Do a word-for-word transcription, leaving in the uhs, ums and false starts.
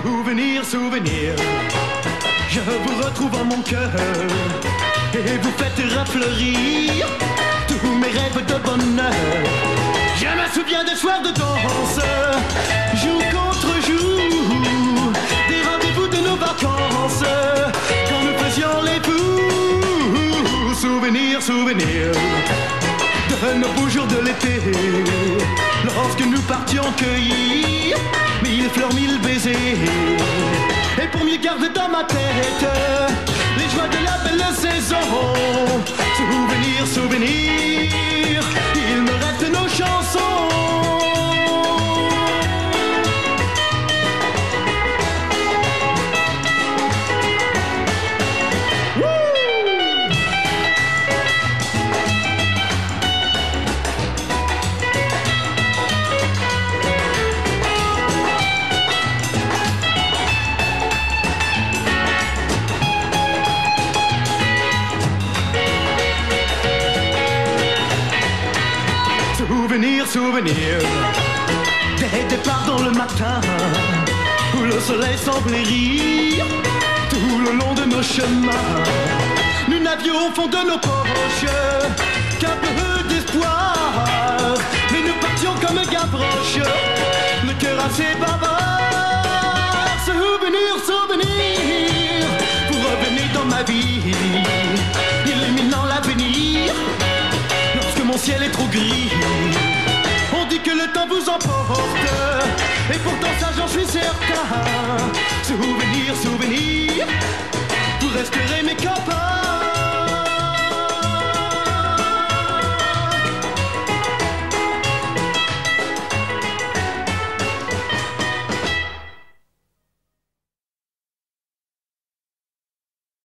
Souvenir, souvenir, je vous retrouve en mon cœur et vous faites refleurir tous mes rêves de bonheur. Je me souviens des soirs de danse, jour contre jour, des rendez-vous de nos vacances, quand nous faisions les fous. Souvenir, souvenir de nos beaux jours de l'été, lorsque nous partions cueillir mille fleurs, mille baisers. Et pour mieux garder dans ma tête les joies de la belle saison. Souvenir, souvenir, il me reste nos chansons. Souvenir, souvenir des départs dans le matin où le soleil semblait rire tout le long de nos chemins. Nous n'avions au fond de nos poches qu'un peu d'espoir, mais nous partions comme Gavroche, le cœur assez bavard. Souvenir, souvenir, vous revenez dans ma vie, illuminant l'avenir lorsque mon ciel est trop gris. On dit que le temps vous emporte, et pourtant ça j'en suis certain. Souvenir, souvenir, vous resterez mes copains.